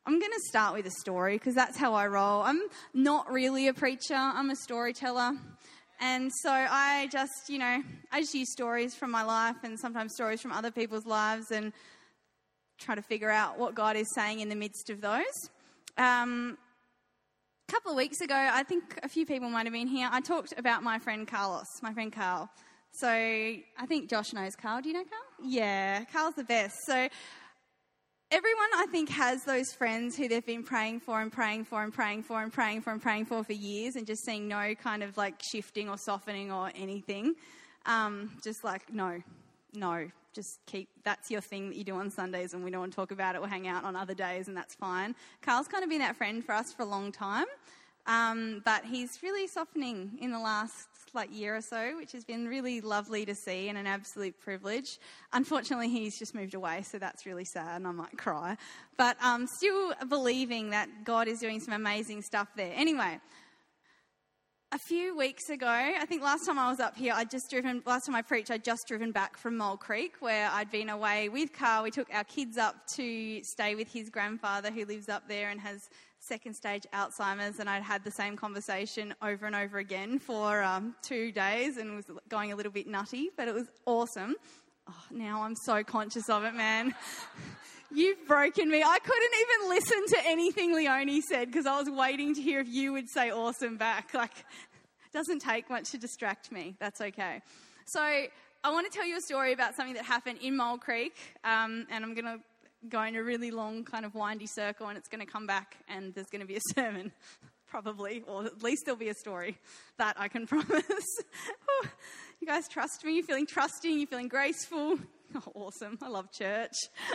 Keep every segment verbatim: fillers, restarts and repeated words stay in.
I'm going to start with a story because that's how I roll. I'm not really a preacher. I'm a storyteller. And so I just, you know, I just use stories from my life and sometimes stories from other people's lives and try to figure out what God is saying in the midst of those. Um, a couple of weeks ago, I think a few people might have been here, I talked about my friend Carlos, my friend Carl. So I think Josh knows Carl. Do you know Carl? Yeah, Carl's the best. So everyone, I think, has those friends who they've been praying for and praying for and praying for and praying for and praying for for years and just seeing no kind of like shifting or softening or anything. Um, just like, no, no, just keep, that's your thing that you do on Sundays and we don't want to talk about it. We'll hang out on other days and that's fine. Carl's kind of been that friend for us for a long time. Um, but he's really softening in the last like year or so, which has been really lovely to see and an absolute privilege. Unfortunately, he's just moved away, so that's really sad and I might cry. But um, still believing that God is doing some amazing stuff there. Anyway, a few weeks ago, I think last time I was up here, I just driven, last time I preached, I'd just driven back from Mole Creek where I'd been away with Carl. We took our kids up to stay with his grandfather who lives up there and has second stage Alzheimer's, and I'd had the same conversation over and over again for um, two days and was going a little bit nutty, but it was awesome. Oh, now I'm so conscious of it, man. You've broken me. I couldn't even listen to anything Leonie said because I was waiting to hear if you would say awesome back. Like, it doesn't take much to distract me. That's okay. So I want to tell you a story about something that happened in Mole Creek, um, and I'm going to go in a really long kind of windy circle and it's going to come back and there's going to be a sermon, probably, or at least there'll be a story. That I can promise. You guys trust me? You're feeling trusting? You're feeling graceful? Oh, awesome. I love church.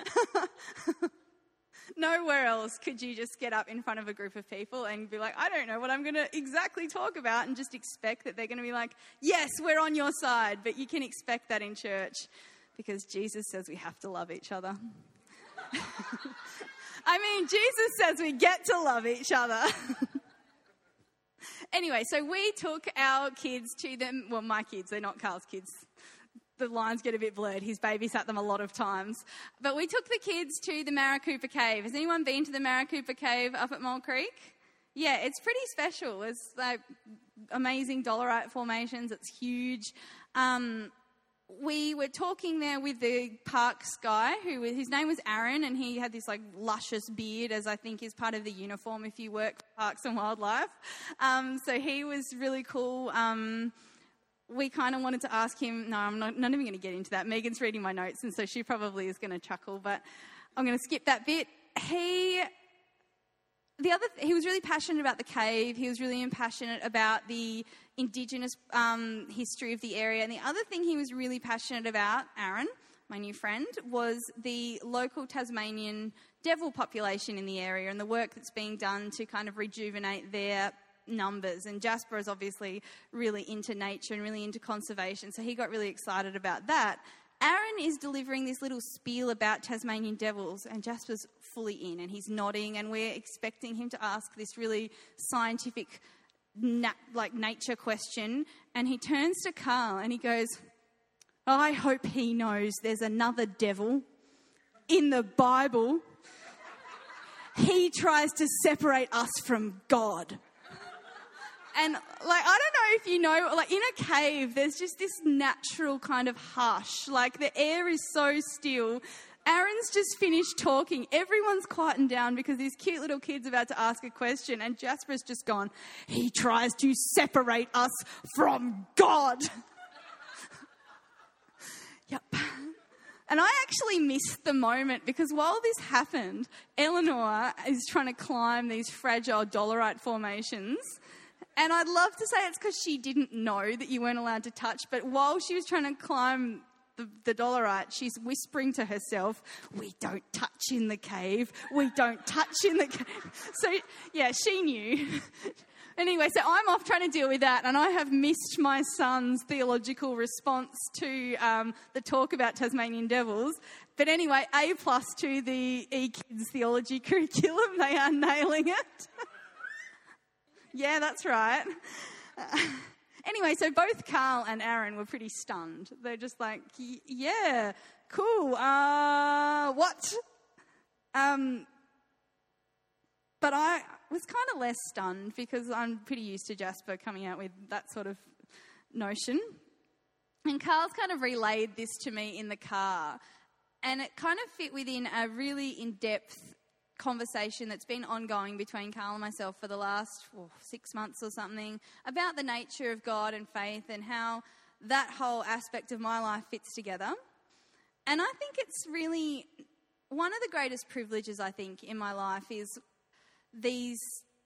Nowhere else could you just get up in front of a group of people and be like, I don't know what I'm going to exactly talk about, and just expect that they're going to be like, yes, we're on your side. But you can expect that in church because Jesus says we have to love each other. I mean, Jesus says we get to love each other. Anyway, so we took our kids to them. Well, my kids, they're not Carl's kids. The lines get a bit blurred. He's babysat them a lot of times. But we took the kids to the Maricopa Cave. Has anyone been to the Maricopa Cave up at Mole Creek? Yeah, it's pretty special. It's like amazing dolerite formations. It's huge. Um... We were talking there with the parks guy, who his name was Aaron, and he had this like luscious beard, as I think is part of the uniform if you work for Parks and Wildlife. Um, so he was really cool. Um, we kind of wanted to ask him. No, I'm not, not even going to get into that. Megan's reading my notes, and so she probably is going to chuckle, but I'm going to skip that bit. He. The other, he was really passionate about the cave. He was really passionate about the Indigenous um, history of the area. And the other thing he was really passionate about, Aaron, my new friend, was the local Tasmanian devil population in the area and the work that's being done to kind of rejuvenate their numbers. And Jasper is obviously really into nature and really into conservation, so he got really excited about that. Aaron is delivering this little spiel about Tasmanian devils, and Jasper's fully in, and he's nodding, and we're expecting him to ask this really scientific, na- like nature question, and he turns to Carl and he goes, I hope he knows there's another devil in the Bible. He tries to separate us from God. And, like, I don't know if you know, like, in a cave, there's just this natural kind of hush. Like, the air is so still. Aaron's just finished talking. Everyone's quietened down because this cute little kid's about to ask a question. And Jasper's just gone, he tries to separate us from God. Yep. And I actually missed the moment because while this happened, Eleanor is trying to climb these fragile dolerite formations. And I'd love to say it's because she didn't know that you weren't allowed to touch, but while she was trying to climb the, the dolerite, she's whispering to herself, we don't touch in the cave, we don't touch in the cave. So, yeah, she knew. Anyway, so I'm off trying to deal with that, and I have missed my son's theological response to um, the talk about Tasmanian devils. But anyway, A plus to the eKids theology curriculum. They are nailing it. Yeah, that's right. Uh, anyway, so both Carl and Aaron were pretty stunned. They're just like, yeah, cool. Uh, what? Um, but I was kind of less stunned because I'm pretty used to Jasper coming out with that sort of notion. And Carl's kind of relayed this to me in the car, and it kind of fit within a really in-depth conversation that's been ongoing between Carl and myself for the last oh, six months or something about the nature of God and faith and how that whole aspect of my life fits together. And I think it's really one of the greatest privileges, I think, in my life is these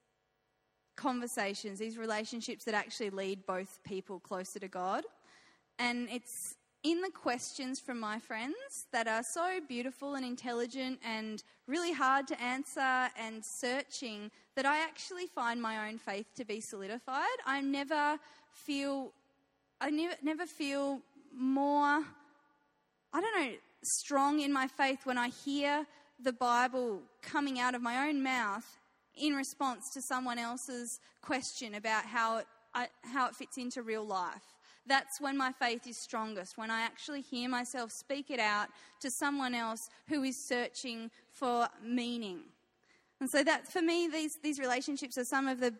conversations, these relationships that actually lead both people closer to God. And it's in the questions from my friends that are so beautiful and intelligent and really hard to answer and searching that I actually find my own faith to be solidified. I never feel, I never, never feel more, I don't know, strong in my faith when I hear the Bible coming out of my own mouth in response to someone else's question about how it, I, how it fits into real life. That's when my faith is strongest, when I actually hear myself speak it out to someone else who is searching for meaning. And so that, for me, these, these relationships are some of the,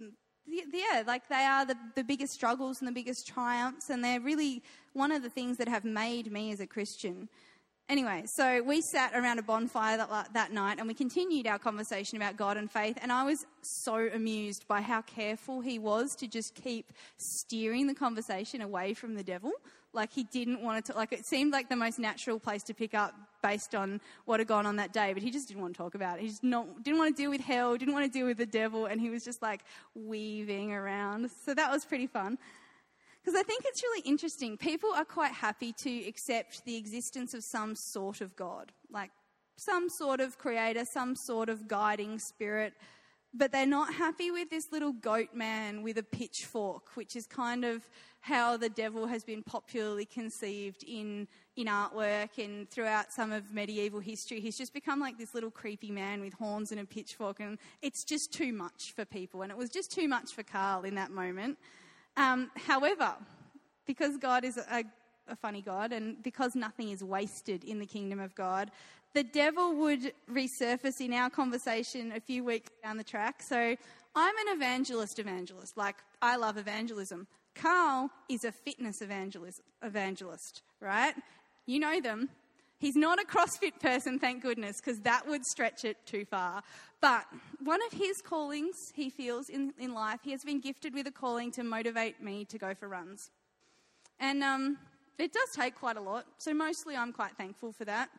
yeah, like they are the, the biggest struggles and the biggest triumphs, and they're really one of the things that have made me as a Christian. Anyway, so we sat around a bonfire that, that night and we continued our conversation about God and faith, and I was so amused by how careful he was to just keep steering the conversation away from the devil. Like he didn't want to, like it seemed like the most natural place to pick up based on what had gone on that day, but he just didn't want to talk about it. He just not, didn't want to deal with hell, didn't want to deal with the devil, and he was just like weaving around. So that was pretty fun. Because I think it's really interesting. People are quite happy to accept the existence of some sort of God, like some sort of creator, some sort of guiding spirit, but they're not happy with this little goat man with a pitchfork, which is kind of how the devil has been popularly conceived in, in artwork and throughout some of medieval history. He's just become like this little creepy man with horns and a pitchfork, and it's just too much for people. And it was just too much for Carl in that moment. Um, however, because God is a, a funny God and because nothing is wasted in the kingdom of God, the devil would resurface in our conversation a few weeks down the track. So I'm an evangelist evangelist, like I love evangelism. Carl is a fitness evangelist, evangelist, right? You know them. He's not a CrossFit person, thank goodness, because that would stretch it too far. But one of his callings, he feels, in, in life, he has been gifted with a calling to motivate me to go for runs. And um, it does take quite a lot, so mostly I'm quite thankful for that,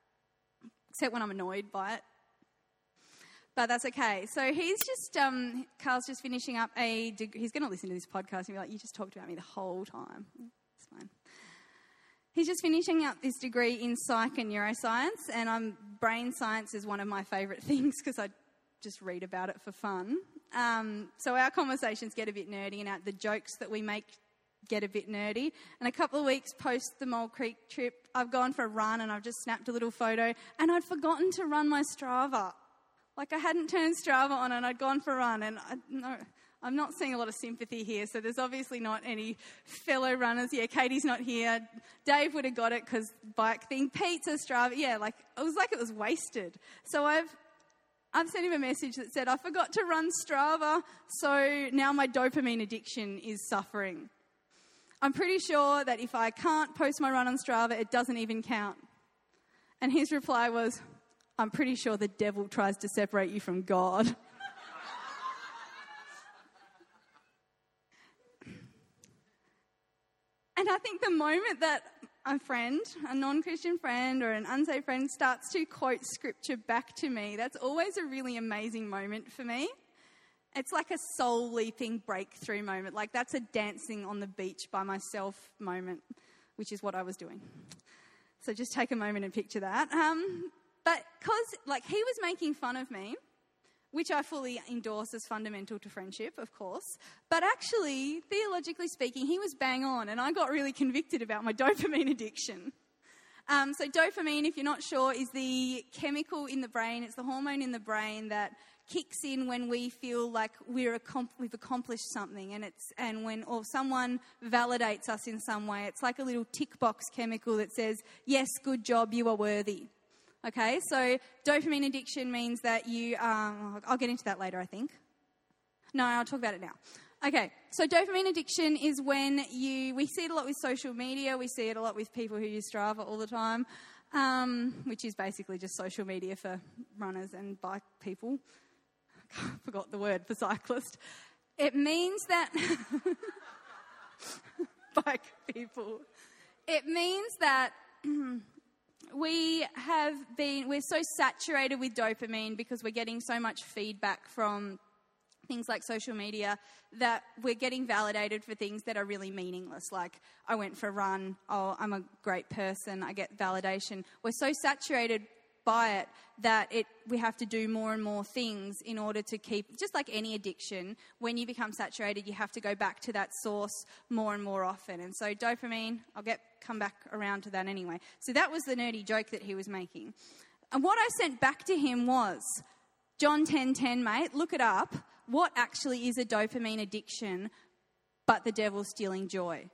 except when I'm annoyed by it. But that's okay. So he's just, um, Carl's just finishing up a degree. He's going to listen to this podcast and be like, you just talked about me the whole time. It's fine. He's just finishing up this degree in psych and neuroscience, and I'm, brain science is one of my favourite things because I just read about it for fun. Um, so our conversations get a bit nerdy, and our, the jokes that we make get a bit nerdy. And a couple of weeks post the Mole Creek trip, I've gone for a run and I've just snapped a little photo, and I'd forgotten to run my Strava. Like I hadn't turned Strava on and I'd gone for a run, and I, no, I'm not seeing a lot of sympathy here, so there's obviously not any fellow runners. Yeah, Katie's not here. Dave would have got it because bike thing. Pete's a Strava. Yeah, like it was like it was wasted. So I've I've sent him a message that said, I forgot to run Strava, so now my dopamine addiction is suffering. I'm pretty sure that if I can't post my run on Strava, it doesn't even count. And his reply was, I'm pretty sure the devil tries to separate you from God. And I think the moment that a friend, a non-Christian friend or an unsaved friend starts to quote scripture back to me, that's always a really amazing moment for me. It's like a soul-leaping breakthrough moment. Like that's a dancing on the beach by myself moment, which is what I was doing. So just take a moment and picture that. Um, but because like he was making fun of me, which I fully endorse as fundamental to friendship, of course. But actually, theologically speaking, he was bang on, and I got really convicted about my dopamine addiction. Um, so dopamine, if you're not sure, is the chemical in the brain. It's the hormone in the brain that kicks in when we feel like we're accom- we've accomplished something, and it's and when or someone validates us in some way. It's like a little tick box chemical that says, "Yes, good job, you are worthy." Okay, so dopamine addiction means that you, um, I'll get into that later, I think. No, I'll talk about it now. Okay, so dopamine addiction is when you, we see it a lot with social media, we see it a lot with people who use Strava all the time, um, which is basically just social media for runners and bike people. I forgot the word for cyclist. It means that, bike people, it means that we have been, we're so saturated with dopamine because we're getting so much feedback from things like social media that we're getting validated for things that are really meaningless. Like, I went for a run, oh, I'm a great person, I get validation. We're so saturated by it that it we have to do more and more things in order to keep, just like any addiction, when you become saturated, you have to go back to that source more and more often. And so dopamine, I'll get come back around to that anyway. So that was the nerdy joke that he was making. And what I sent back to him was, John ten ten, mate, look it up. What actually is a dopamine addiction but the devil stealing joy?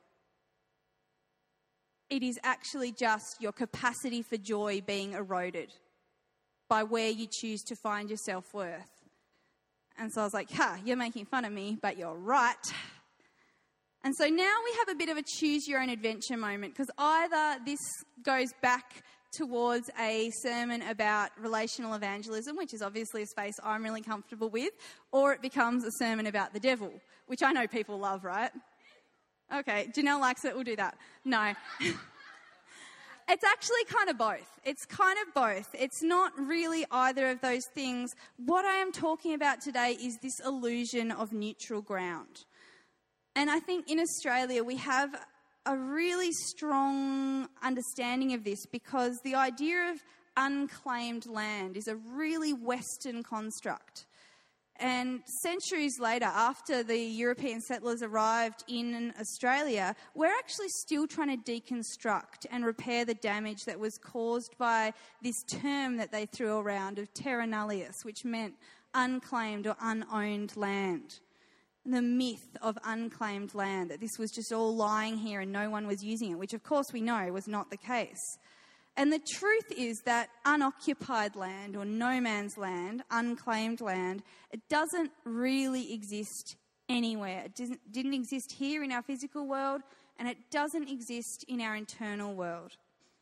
It is actually just your capacity for joy being eroded by where you choose to find your self-worth. And so I was like, ha, you're making fun of me, but you're right. And so now we have a bit of a choose your own adventure moment, because either this goes back towards a sermon about relational evangelism, which is obviously a space I'm really comfortable with, or it becomes a sermon about the devil, which I know people love, right? Okay, Janelle likes it, we'll do that. No. It's actually kind of both. It's kind of both. It's not really either of those things. What I am talking about today is this illusion of neutral ground. And I think in Australia we have a really strong understanding of this, because the idea of unclaimed land is a really Western construct. And centuries later, after the European settlers arrived in Australia, we're actually still trying to deconstruct and repair the damage that was caused by this term that they threw around of terra nullius, which meant unclaimed or unowned land. The myth of unclaimed land, that this was just all lying here and no one was using it, which of course we know was not the case. And the truth is that unoccupied land, or no man's land, unclaimed land, it doesn't really exist anywhere. It didn't, didn't exist here in our physical world, and it doesn't exist in our internal world.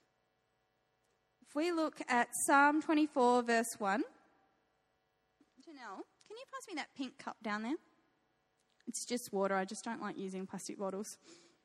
If we look at Psalm twenty-four, verse one. Janelle, can you pass me that pink cup down there? It's just water. I just don't like using plastic bottles.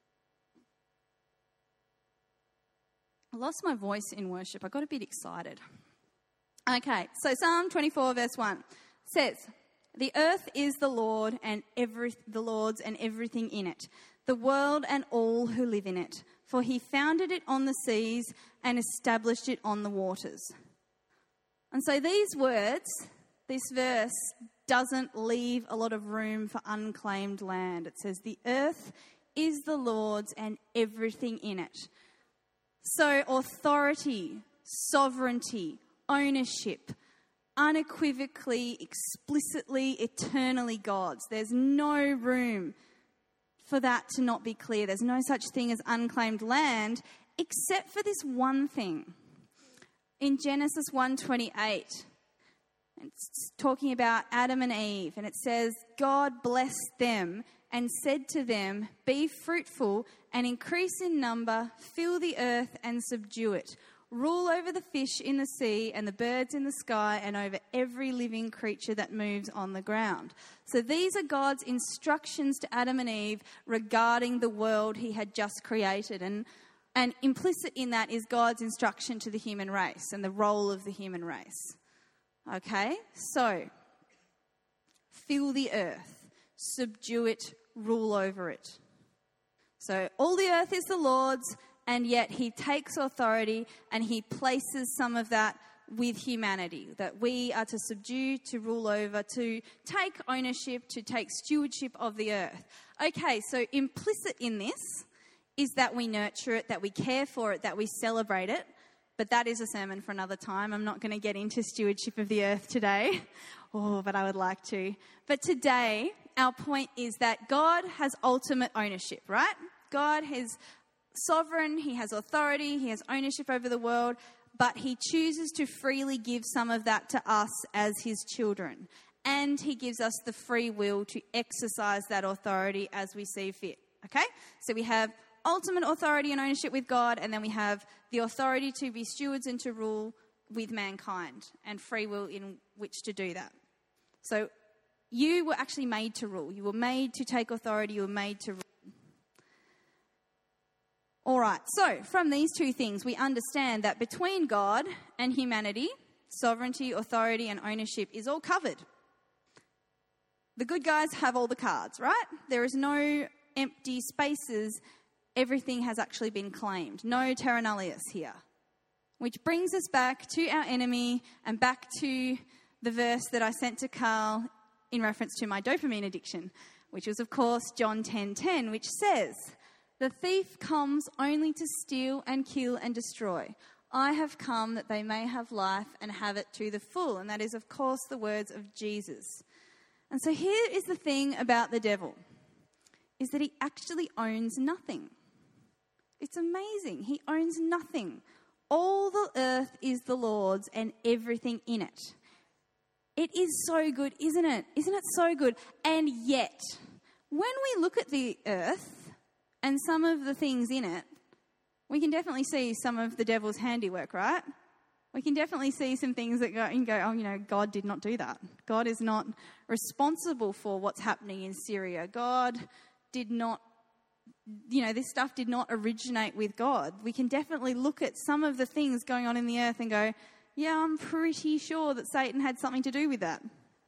I lost my voice in worship. I got a bit excited. Okay, so Psalm twenty-four, verse one says, "The earth is the Lord and every the Lord's and everything in it, the world and all who live in it. For he founded it on the seas and established it on the waters." And so these words, this verse, doesn't leave a lot of room for unclaimed land. It says, "The earth is the Lord's and everything in it." So authority, sovereignty, ownership, unequivocally, explicitly, eternally God's. There's no room for that to not be clear. There's no such thing as unclaimed land, except for this one thing. In Genesis one twenty-eight, it's talking about Adam and Eve, and it says, "God blessed them and said to them, 'Be fruitful and increase in number, fill the earth and subdue it. Rule over the fish in the sea and the birds in the sky and over every living creature that moves on the ground.'" So these are God's instructions to Adam and Eve regarding the world he had just created. And, and implicit in that is God's instruction to the human race and the role of the human race. Okay, so fill the earth, subdue it, rule over it. So all the earth is the Lord's, and yet he takes authority and he places some of that with humanity, that we are to subdue, to rule over, to take ownership, to take stewardship of the earth. Okay, so implicit in this is that we nurture it, that we care for it, that we celebrate it. But that is a sermon for another time. I'm not going to get into stewardship of the earth today. Oh, but I would like to. But today, our point is that God has ultimate ownership, right? God is sovereign, he has authority, he has ownership over the world. but he chooses to freely give some of that to us as his children. And he gives us the free will to exercise that authority as we see fit. Okay? So we have ultimate authority and ownership with God, and then we have the authority to be stewards and to rule with mankind, and free will in which to do that. So you were actually made to rule. You were made to take authority. You were made to rule. All right, so from these two things, we understand that between God and humanity, sovereignty, authority, and ownership is all covered. The good guys have all the cards, right? There is no empty spaces. Everything has actually been claimed. No terra nullius here. Which brings us back to our enemy and back to the verse that I sent to Carl in reference to my dopamine addiction, which was, of course, John ten ten, which says, "The thief comes only to steal and kill and destroy. I have come that they may have life and have it to the full." And that is, of course, the words of Jesus. And so here is the thing about the devil, is that he actually owns nothing. It's amazing. He owns nothing. All the earth is the Lord's and everything in it. It is so good, isn't it? Isn't it so good? And yet, when we look at the earth and some of the things in it, we can definitely see some of the devil's handiwork, right? We can definitely see some things that go and go, oh, you know, God did not do that. God is not responsible for what's happening in Syria. God did not, you know, this stuff did not originate with God. We can definitely look at some of the things going on in the earth and go, yeah, I'm pretty sure that Satan had something to do with that.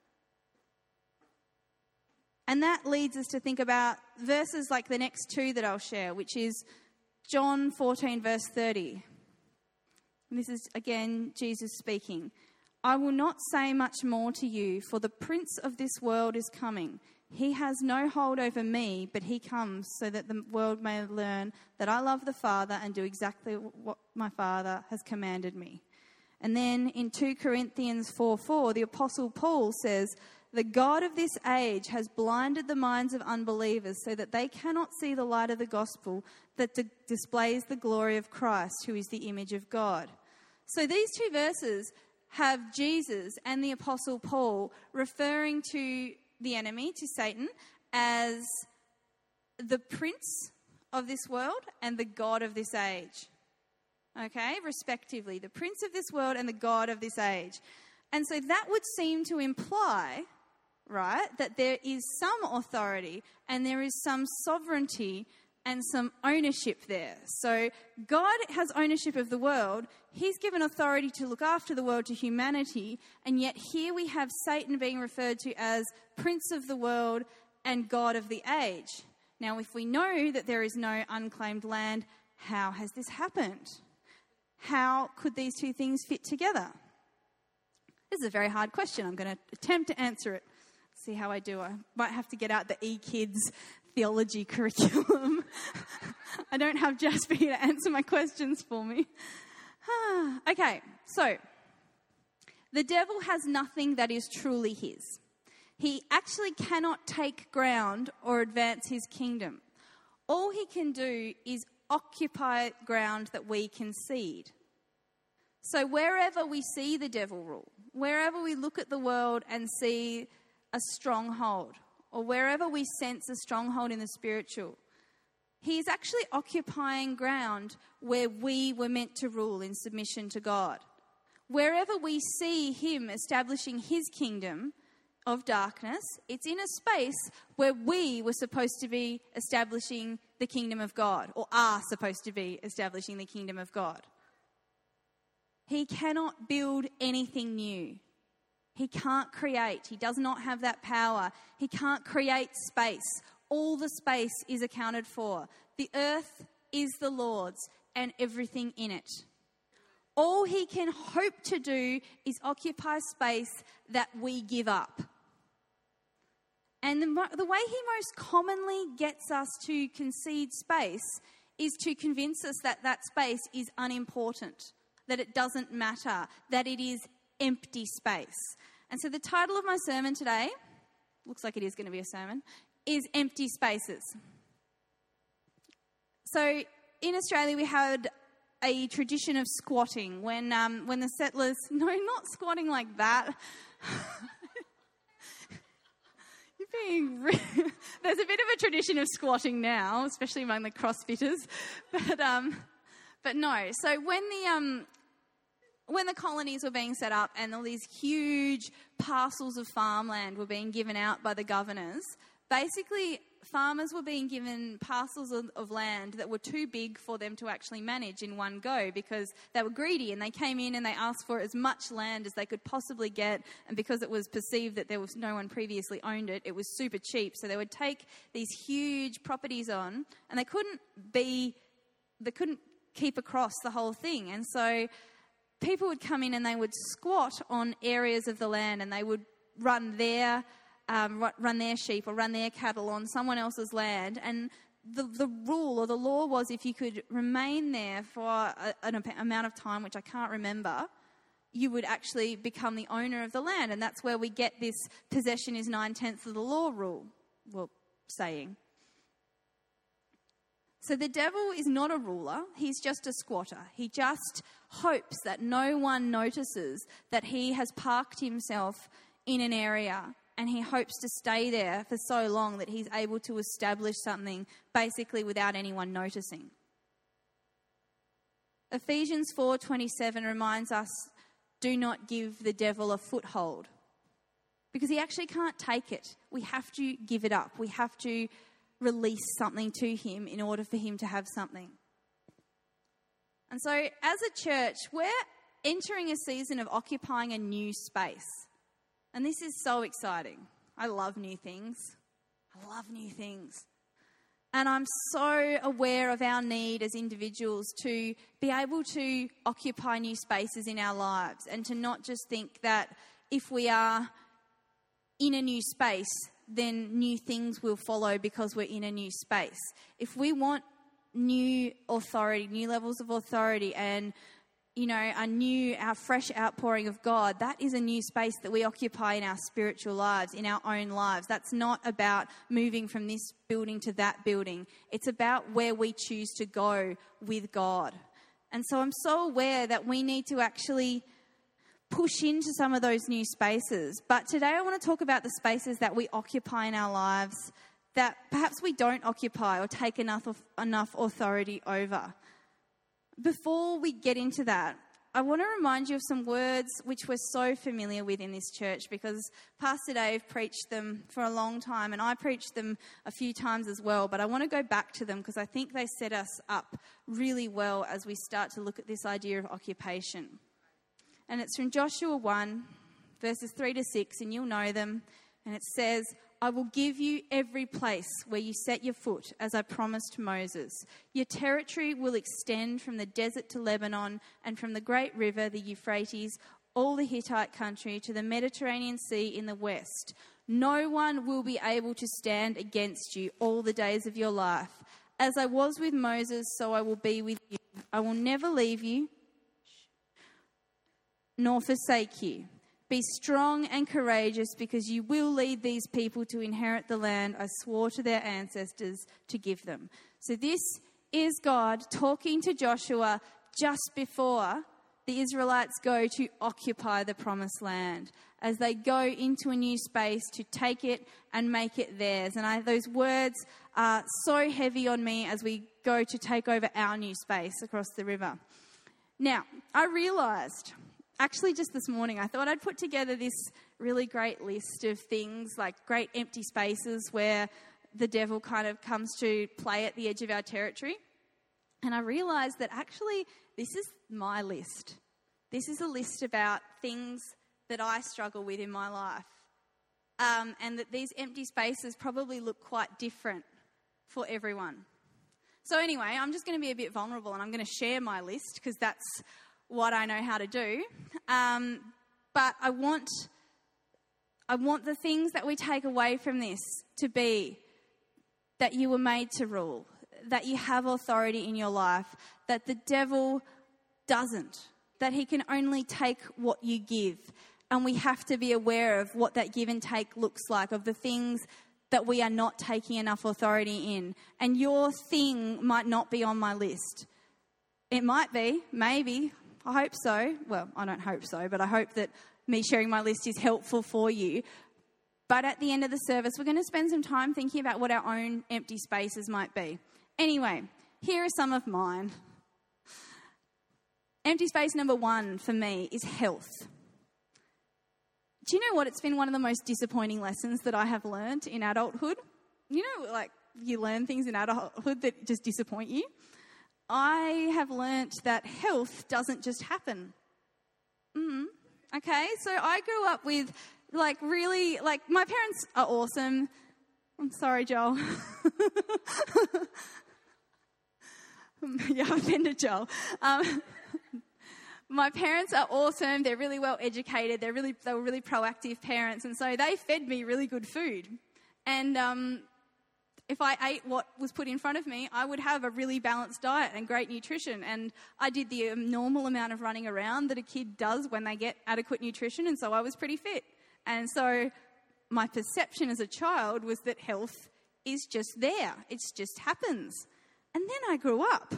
And that leads us to think about verses like the next two that I'll share, which is John fourteen, verse thirty. And this is, again, Jesus speaking. "I will not say much more to you, for the prince of this world is coming. He has no hold over me, but he comes so that the world may learn that I love the Father and do exactly what my Father has commanded me." And then in Second Corinthians four four, the Apostle Paul says, "The God of this age has blinded the minds of unbelievers so that they cannot see the light of the gospel that d- displays the glory of Christ, who is the image of God." So these two verses have Jesus and the Apostle Paul referring to the enemy, to Satan, as the prince of this world and the God of this age. Okay, respectively, the prince of this world and the God of this age. And so that would seem to imply, right, that there is some authority and there is some sovereignty and some ownership there. So God has ownership of the world. He's given authority to look after the world to humanity. And yet here we have Satan being referred to as prince of the world and God of the age. Now, if we know that there is no unclaimed land, how has this happened? How could these two things fit together? This is a very hard question. I'm going to attempt to answer it. See how I do. I might have to get out the E-Kids theology curriculum. I don't have Jasper here to answer my questions for me. Okay, so the devil has nothing that is truly his. He actually cannot take ground or advance his kingdom. All he can do is occupy ground that we concede. So wherever we see the devil rule, wherever we look at the world and see a stronghold, or wherever we sense a stronghold in the spiritual, he is actually occupying ground where we were meant to rule in submission to God. Wherever we see him establishing his kingdom of darkness, it's in a space where we were supposed to be establishing the kingdom of God, or are supposed to be establishing the kingdom of God. He cannot build anything new. He can't create. He does not have that power. He can't create space. All the space is accounted for. The earth is the Lord's and everything in it. All he can hope to do is occupy space that we give up. And the, the way he most commonly gets us to concede space is to convince us that that space is unimportant, that it doesn't matter, that it is empty space. And so the title of my sermon today, looks like it is going to be a sermon, is Empty Spaces. So in Australia we had a tradition of squatting when um, when the settlers, no, not squatting like that. You're being, re- there's a bit of a tradition of squatting now, especially among the CrossFitters, but um, but no. So when the um, when the colonies were being set up and all these huge parcels of farmland were being given out by the governors, basically farmers were being given parcels of, of land that were too big for them to actually manage in one go because they were greedy and they came in and they asked for as much land as they could possibly get, and because it was perceived that there was no one previously owned it, it was super cheap. So they would take these huge properties on and they couldn't be, they couldn't keep across the whole thing. And so people would come in and they would squat on areas of the land and they would run their Um, run their sheep or run their cattle on someone else's land. And the, the rule or the law was if you could remain there for a, an amount of time, which I can't remember, you would actually become the owner of the land. And that's where we get this possession is nine-tenths of the law rule, well, saying. So the devil is not a ruler, he's just a squatter. He just hopes that no one notices that he has parked himself in an area, and he hopes to stay there for so long that he's able to establish something basically without anyone noticing. Ephesians four twenty-seven reminds us, do not give the devil a foothold, because he actually can't take it. We have to give it up. We have to release something to him in order for him to have something. And so as a church, we're entering a season of occupying a new space. And this is so exciting. I love new things. I love new things. And I'm so aware of our need as individuals to be able to occupy new spaces in our lives and to not just think that if we are in a new space, then new things will follow because we're in a new space. If we want new authority, new levels of authority and you know, a new, our fresh outpouring of God, that is a new space that we occupy in our spiritual lives, in our own lives. That's not about moving from this building to that building. It's about where we choose to go with God. And so I'm so aware that we need to actually push into some of those new spaces. But today I want to talk about the spaces that we occupy in our lives that perhaps we don't occupy or take enough enough authority over. Before we get into that, I want to remind you of some words which we're so familiar with in this church because Pastor Dave preached them for a long time and I preached them a few times as well, but I want to go back to them because I think they set us up really well as we start to look at this idea of occupation. And it's from Joshua one, verses three to six, and you'll know them. And it says, I will give you every place where you set your foot, as I promised Moses. Your territory will extend from the desert to Lebanon and from the great river, the Euphrates, all the Hittite country to the Mediterranean Sea in the west. No one will be able to stand against you all the days of your life. As I was with Moses, so I will be with you. I will never leave you nor forsake you. Be strong and courageous because you will lead these people to inherit the land I swore to their ancestors to give them. So this is God talking to Joshua just before the Israelites go to occupy the promised land, as they go into a new space to take it and make it theirs. And I, those words are so heavy on me as we go to take over our new space across the river. Now, I realised... Actually, just this morning, I thought I'd put together this really great list of things, like great empty spaces where the devil kind of comes to play at the edge of our territory. And I realised that actually this is my list. This is a list about things that I struggle with in my life. Um, and that these empty spaces probably look quite different for everyone. So anyway, I'm just going to be a bit vulnerable and I'm going to share my list because that's what I know how to do. Um, but I want, I want the things that we take away from this to be that you were made to rule, that you have authority in your life, that the devil doesn't, that he can only take what you give. And we have to be aware of what that give and take looks like, of the things that we are not taking enough authority in. And your thing might not be on my list. it might be, maybe, I hope so. Well, I don't hope so, but I hope that me sharing my list is helpful for you. But at the end of the service, we're going to spend some time thinking about what our own empty spaces might be. Anyway, here are some of mine. Empty space number one for me is health. Do you know what? It's been one of the most disappointing lessons that I have learned in adulthood. You know, like you learn things in adulthood that just disappoint you. I have learnt that health doesn't just happen. Mm-hmm. Okay, so I grew up with like really, like my parents are awesome. I'm sorry, Joel. Yeah, I've offended Joel. Um, My parents are awesome. They're really well educated. They're really, they were really proactive parents. And so they fed me really good food. And um, if I ate what was put in front of me, I would have a really balanced diet and great nutrition. And I did the um, normal amount of running around that a kid does when they get adequate nutrition. And so I was pretty fit. And so my perception as a child was that health is just there. It just happens. And then I grew up.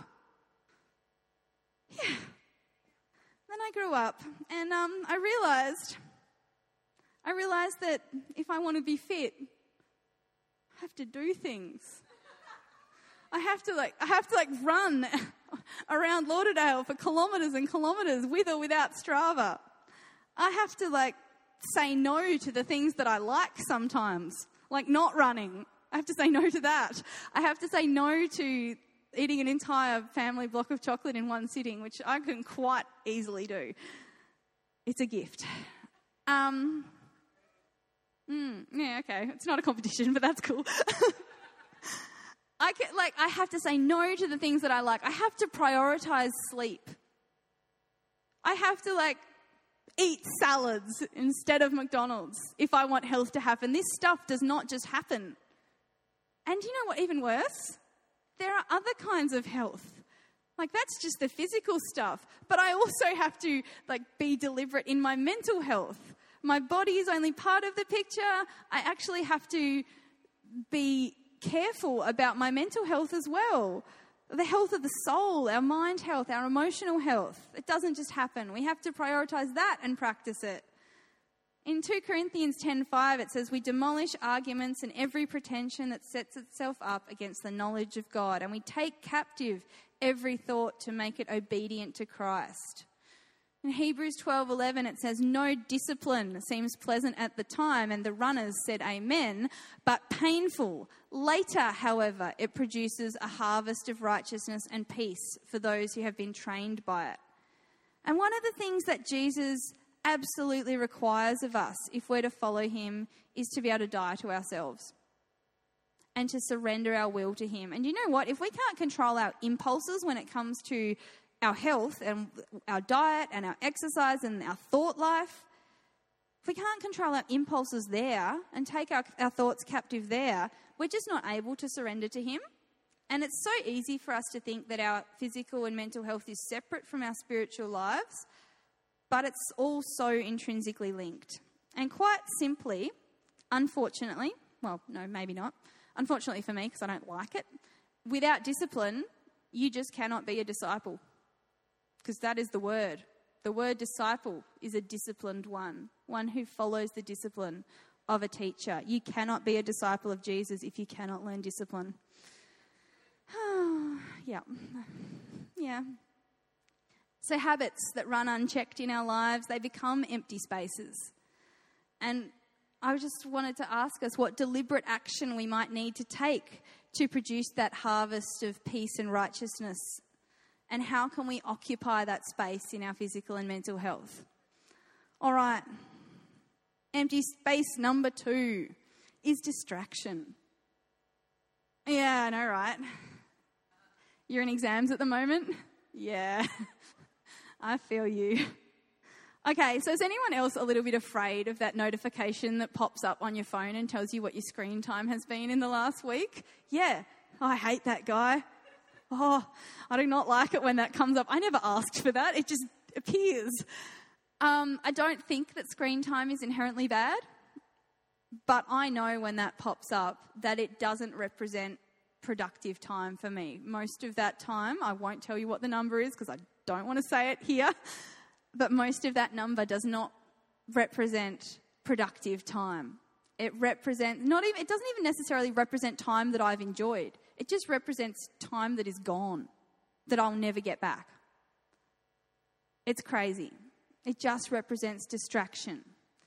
Yeah. Then I grew up and um, I realised, I realised that if I want to be fit, I have to do things. I have to like, I have to like run around Lauderdale for kilometres and kilometres with or without Strava. I have to like say no to the things that I like sometimes, like not running. I have to say no to that. I have to say no to eating an entire family block of chocolate in one sitting, which I can quite easily do. It's a gift. Um, mm, yeah, okay. It's not a competition, but that's cool. I can, like, I have to say no to the things that I like. I have to prioritize sleep. I have to, like, eat salads instead of McDonald's if I want health to happen. This stuff does not just happen. And you know what, even worse? There are other kinds of health. Like, that's just the physical stuff. But I also have to, like, be deliberate in my mental health. My body is only part of the picture. I actually have to be careful about my mental health as well. The health of the soul, our mind health, our emotional health. It doesn't just happen. We have to prioritize that and practice it. In two Corinthians ten five, it says, we demolish arguments and every pretension that sets itself up against the knowledge of God, and we take captive every thought to make it obedient to Christ. In Hebrews twelve eleven, it says, no discipline seems pleasant at the time, and the runners said amen, but painful. Later, however, it produces a harvest of righteousness and peace for those who have been trained by it. And one of the things that Jesus absolutely requires of us, if we're to follow him, is to be able to die to ourselves and to surrender our will to him. And you know what? If we can't control our impulses when it comes to our health and our diet and our exercise and our thought life, if we can't control our impulses there and take our, our thoughts captive there, we're just not able to surrender to him. And it's so easy for us to think that our physical and mental health is separate from our spiritual lives, but it's all so intrinsically linked. And quite simply, unfortunately, well, no, maybe not, unfortunately for me, because I don't like it, without discipline, you just cannot be a disciple. Because that is the word. The word disciple is a disciplined one, one who follows the discipline of a teacher. You cannot be a disciple of Jesus if you cannot learn discipline. yeah. Yeah. So habits that run unchecked in our lives, they become empty spaces. And I just wanted to ask us what deliberate action we might need to take to produce that harvest of peace and righteousness. And how can we occupy that space in our physical and mental health? All right. Empty space number two is distraction. Yeah, I know, right? You're in exams at the moment? Yeah. I feel you. Okay, so is anyone else a little bit afraid of that notification that pops up on your phone and tells you what your screen time has been in the last week? Yeah. Oh, I hate that guy. Oh, I do not like it when that comes up. I never asked for that. It just appears. Um, I don't think that screen time is inherently bad, but I know when that pops up that it doesn't represent productive time for me. Most of that time, I won't tell you what the number is because I don't want to say it here, but most of that number does not represent productive time. It represents, not even, it doesn't even necessarily represent time that I've enjoyed. It just represents time that is gone, that I'll never get back. It's crazy. It just represents distraction.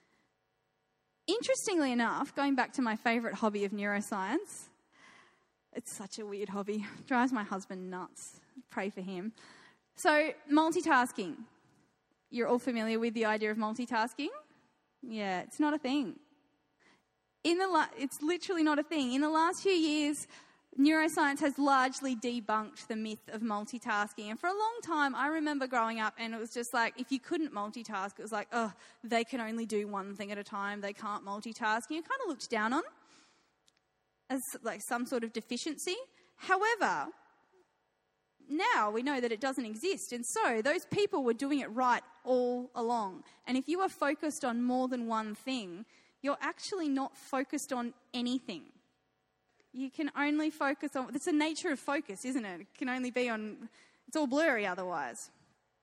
Interestingly enough, going back to my favourite hobby of neuroscience, it's such a weird hobby. It drives my husband nuts. Pray for him. So, multitasking. You're all familiar with the idea of multitasking? Yeah, it's not a thing. In the la- it's literally not a thing. In the last few years, neuroscience has largely debunked the myth of multitasking. And for a long time, I remember growing up and it was just like, if you couldn't multitask, it was like, oh, they can only do one thing at a time. They can't multitask. And you kind of looked down on as like some sort of deficiency. However, now we know that it doesn't exist. And so those people were doing it right all along. And if you are focused on more than one thing, you're actually not focused on anything. You can only focus on, it's the nature of focus, isn't it? It can only be on, it's all blurry otherwise.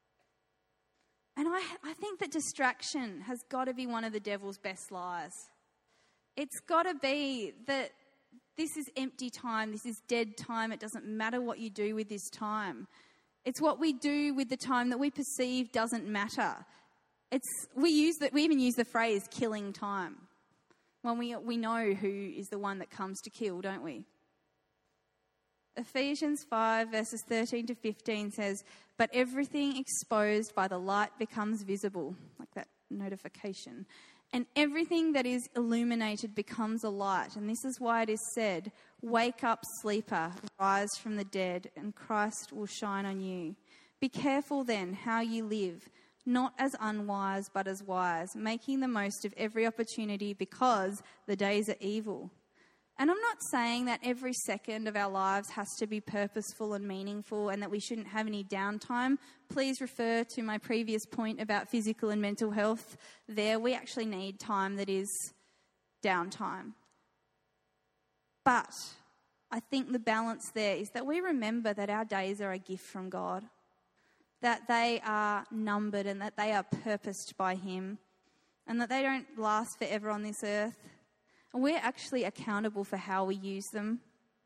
And I, I think that distraction has got to be one of the devil's best lies. It's got to be that this is empty time, this is dead time, it doesn't matter what you do with this time. It's what we do with the time that we perceive doesn't matter. It's we use that we even use the phrase killing time. When we we know who is the one that comes to kill, don't we? Ephesians five verses thirteen to fifteen says, "But everything exposed by the light becomes visible," like that notification. "And everything that is illuminated becomes a light. And this is why it is said, 'Wake up, sleeper, rise from the dead, and Christ will shine on you.' Be careful then how you live, not as unwise but as wise, making the most of every opportunity because the days are evil." And I'm not saying that every second of our lives has to be purposeful and meaningful and that we shouldn't have any downtime. Please refer to my previous point about physical and mental health. There, we actually need time that is downtime. But I think the balance there is that we remember that our days are a gift from God, that they are numbered and that they are purposed by Him, and that they don't last forever on this earth. And we're actually accountable for how we use them.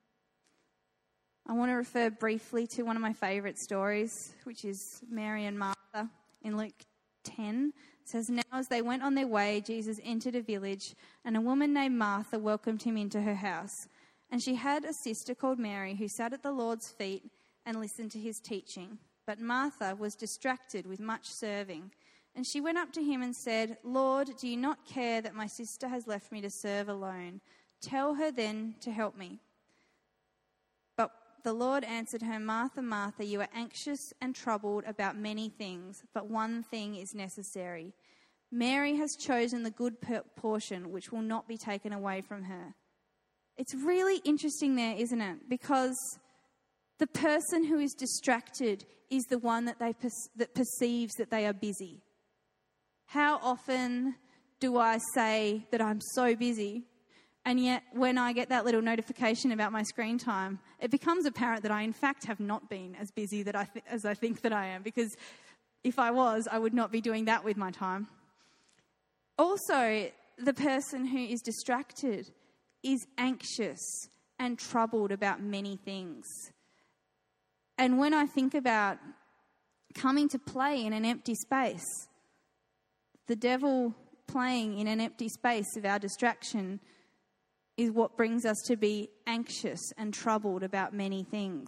I want to refer briefly to one of my favourite stories, which is Mary and Martha in Luke ten. It says, "Now as they went on their way, Jesus entered a village, and a woman named Martha welcomed him into her house. And she had a sister called Mary who sat at the Lord's feet and listened to his teaching. But Martha was distracted with much serving. And she went up to him and said, 'Lord, do you not care that my sister has left me to serve alone? Tell her then to help me.' But the Lord answered her, 'Martha, Martha, you are anxious and troubled about many things, but one thing is necessary. Mary has chosen the good portion, which will not be taken away from her.'" It's really interesting there, isn't it? Because the person who is distracted is the one that they per- that perceives that they are busy. How often do I say that I'm so busy, and yet when I get that little notification about my screen time, it becomes apparent that I in fact have not been as busy that I th- as I think that I am, because if I was, I would not be doing that with my time. Also, the person who is distracted is anxious and troubled about many things. And when I think about coming to play in an empty space, the devil playing in an empty space of our distraction is what brings us to be anxious and troubled about many things.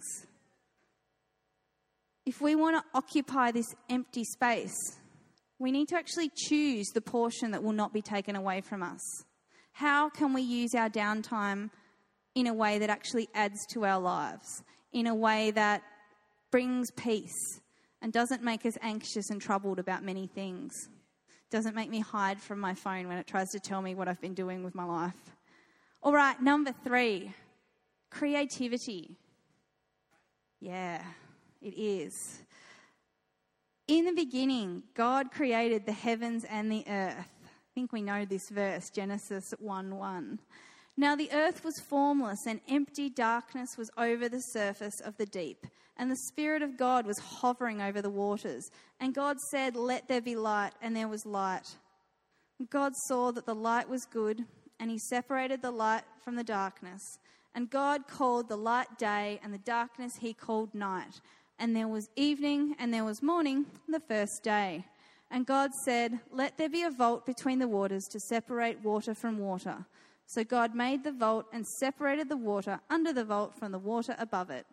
If we want to occupy this empty space, we need to actually choose the portion that will not be taken away from us. How can we use our downtime in a way that actually adds to our lives, in a way that brings peace and doesn't make us anxious and troubled about many things? Doesn't make me hide from my phone when it tries to tell me what I've been doing with my life. All right, number three, creativity. Yeah, it is. In the beginning, God created the heavens and the earth. I think we know this verse, Genesis one one. Now the earth was formless, and empty darkness was over the surface of the deep, and the Spirit of God was hovering over the waters. And God said, "Let there be light," and there was light. God saw that the light was good, and he separated the light from the darkness. And God called the light day, and the darkness he called night. And there was evening, and there was morning, the first day. And God said, "Let there be a vault between the waters to separate water from water." So God made the vault and separated the water under the vault from the water above it.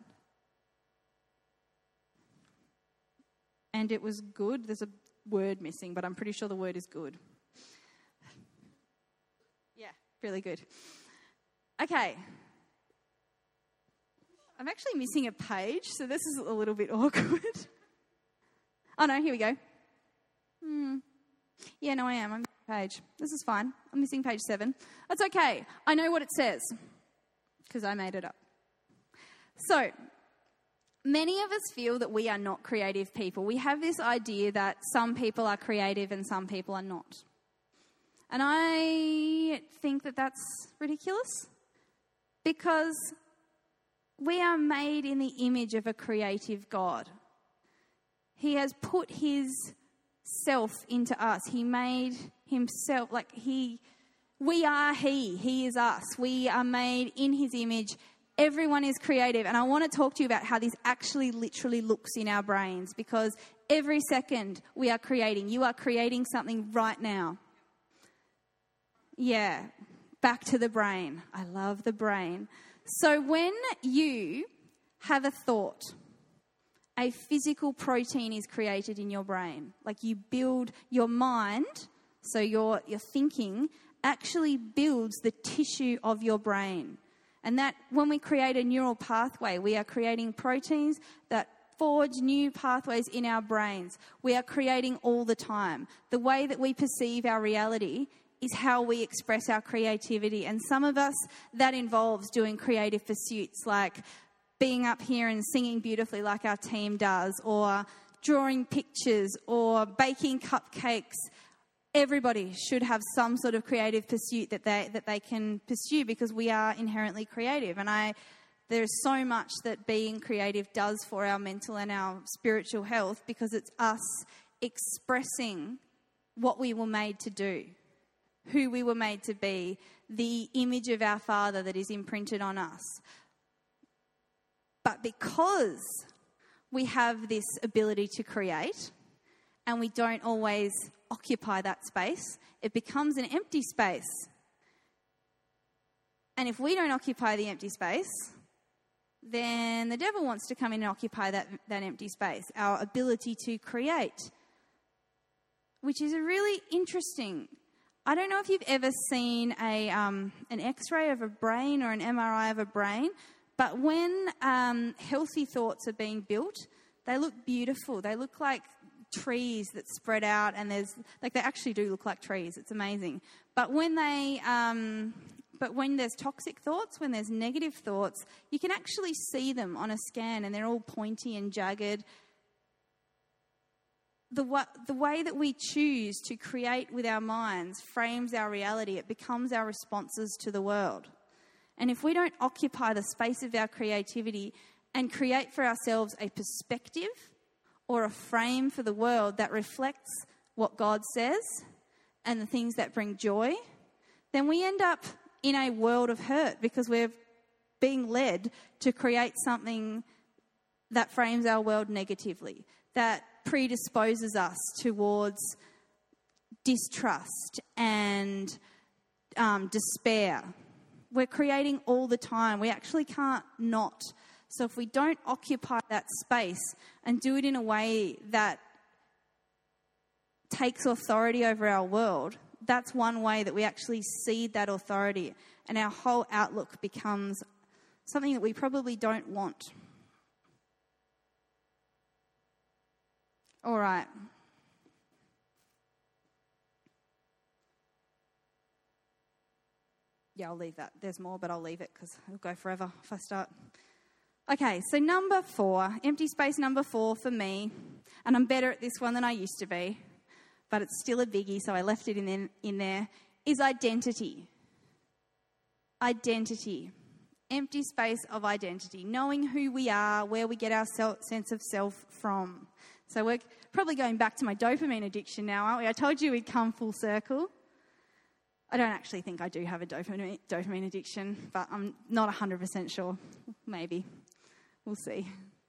And it was good. There's a word missing, but I'm pretty sure the word is good. Yeah, really good. Okay. I'm actually missing a page, so this is a little bit awkward. Oh no, here we go. Hmm. Yeah, no, I am. I'm missing a page. This is fine. I'm missing page seven. That's okay. I know what it says because I made it up. So, many of us feel that we are not creative people. We have this idea that some people are creative and some people are not. And I think that that's ridiculous because we are made in the image of a creative God. He has put his self into us. He made himself, like he, we are he, he is us. We are made in his image. Everyone is creative. And I want to talk to you about how this actually literally looks in our brains, because every second we are creating. You are creating something right now. Yeah, back to the brain. I love the brain. So when you have a thought, a physical protein is created in your brain. Like you build your mind, so your, your thinking actually builds the tissue of your brain. And that when we create a neural pathway, we are creating proteins that forge new pathways in our brains. We are creating all the time. The way that we perceive our reality is how we express our creativity. And some of us, that involves doing creative pursuits like being up here and singing beautifully like our team does, or drawing pictures, or baking cupcakes. Everybody should have some sort of creative pursuit that they that they can pursue, because we are inherently creative. And I, there's so much that being creative does for our mental and our spiritual health, because it's us expressing what we were made to do, who we were made to be, the image of our Father that is imprinted on us. But because we have this ability to create and we don't always occupy that space, it becomes an empty space. And if we don't occupy the empty space, then the devil wants to come in and occupy that, that empty space, our ability to create, which is a really interesting. I don't know if you've ever seen a um, an X-ray of a brain or an M R I of a brain, but when um, healthy thoughts are being built, they look beautiful. They look like trees that spread out, and there's like they actually do look like trees. It's amazing. But when they, um, but when there's toxic thoughts, when there's negative thoughts, you can actually see them on a scan, and they're all pointy and jagged. The, wa- the way that we choose to create with our minds frames our reality. It becomes our responses to the world. And if we don't occupy the space of our creativity and create for ourselves a perspective or a frame for the world that reflects what God says and the things that bring joy, then we end up in a world of hurt, because we're being led to create something that frames our world negatively, that predisposes us towards distrust and um, despair. We're creating all the time. We actually can't not. So if we don't occupy that space and do it in a way that takes authority over our world, that's one way that we actually cede that authority, and our whole outlook becomes something that we probably don't want. All right. Yeah, I'll leave that. There's more, but I'll leave it because it'll go forever if I start. Okay, so number four, empty space number four for me, and I'm better at this one than I used to be, but it's still a biggie, so I left it in, in there, is identity. identity. Empty space of identity. Knowing who we are, where we get our self, sense of self from. So we're probably going back to my dopamine addiction now, aren't we? I told you we'd come full circle. I don't actually think I do have a dopamine, dopamine addiction, but I'm not one hundred percent sure. Maybe. We'll see.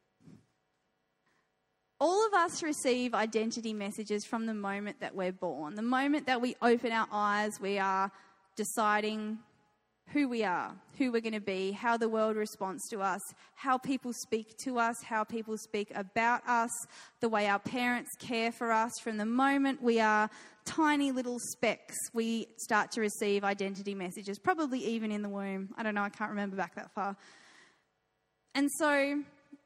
All of us receive identity messages from the moment that we're born. The moment that we open our eyes, we are deciding who we are, who we're going to be, how the world responds to us, how people speak to us, how people speak about us, the way our parents care for us. From the moment we are tiny little specks, we start to receive identity messages, probably even in the womb. I don't know, I can't remember back that far. And so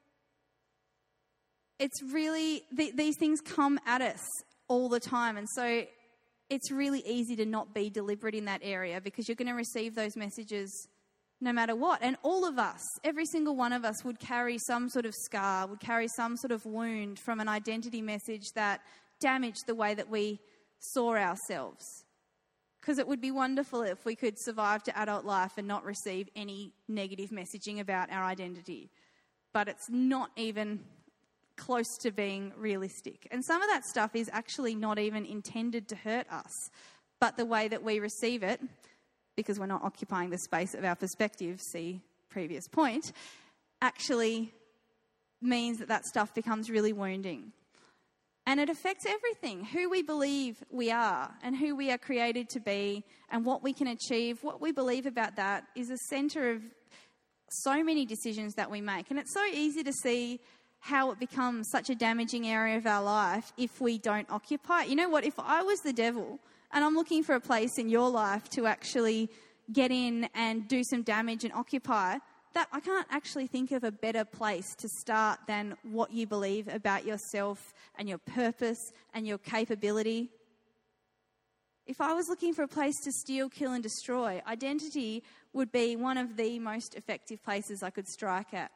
it's really, th- these things come at us all the time. And so it's really easy to not be deliberate in that area because you're going to receive those messages no matter what. And all of us, every single one of us would carry some sort of scar, would carry some sort of wound from an identity message that damaged the way that we saw ourselves. Because it would be wonderful if we could survive to adult life and not receive any negative messaging about our identity. But it's not even close to being realistic. And some of that stuff is actually not even intended to hurt us. But the way that we receive it, because we're not occupying the space of our perspective, see previous point, actually means that that stuff becomes really wounding. And it affects everything, who we believe we are and who we are created to be and what we can achieve. What we believe about that is a centre of so many decisions that we make. And it's so easy to see how it becomes such a damaging area of our life if we don't occupy it. You know what? If I was the devil and I'm looking for a place in your life to actually get in and do some damage and occupy, that I can't actually think of a better place to start than what you believe about yourself and your purpose and your capability. If I was looking for a place to steal, kill and destroy, identity would be one of the most effective places I could strike at.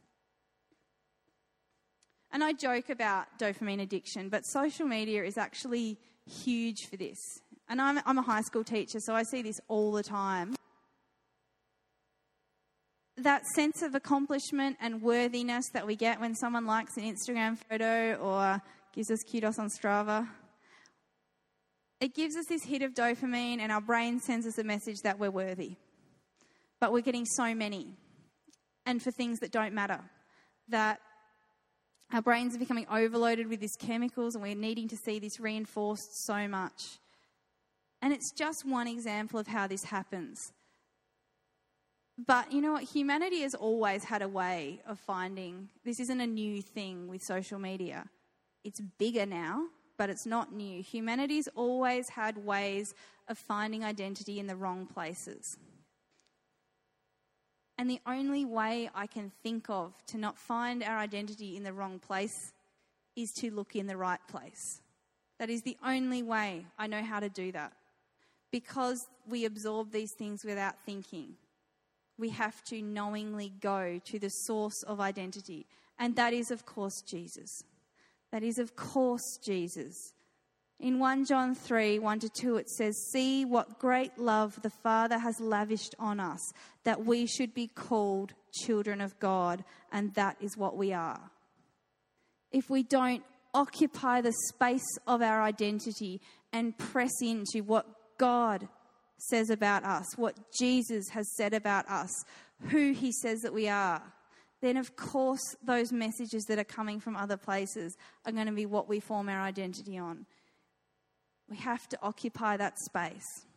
And I joke about dopamine addiction, but social media is actually huge for this. And I'm, I'm a high school teacher, so I see this all the time. That sense of accomplishment and worthiness that we get when someone likes an Instagram photo or gives us kudos on Strava, it gives us this hit of dopamine and our brain sends us a message that we're worthy. But we're getting so many, and for things that don't matter, that our brains are becoming overloaded with these chemicals and we're needing to see this reinforced so much. And it's just one example of how this happens. But you know what? Humanity has always had a way of finding, this isn't a new thing with social media. It's bigger now, but it's not new. Humanity's always had ways of finding identity in the wrong places. And the only way I can think of to not find our identity in the wrong place is to look in the right place. That is the only way I know how to do that. Because we absorb these things without thinking, we have to knowingly go to the source of identity. And that is, of course, Jesus. That is, of course, Jesus. In First John three, one to two, it says, "See what great love the Father has lavished on us, that we should be called children of God, and that is what we are." If we don't occupy the space of our identity and press into what God says about us, what Jesus has said about us, who he says that we are, then of course those messages that are coming from other places are going to be what we form our identity on. We have to occupy that space.